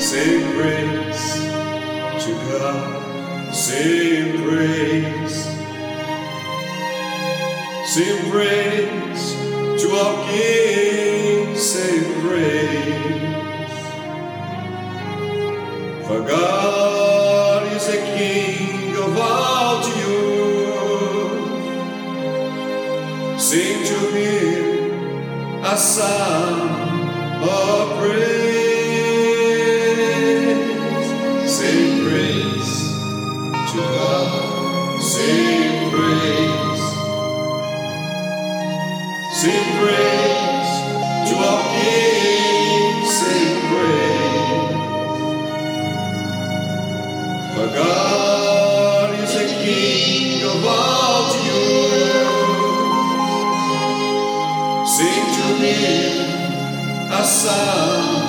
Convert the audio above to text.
Sing praise to God, sing praise. Sing praise to our King, sing praise. For God is a King of all the earth. Sing to Him a song of praise. Sing praise to God, sing praise. Sing praise to our King, sing praise. For God is a King of all the earth. Sing to Him a song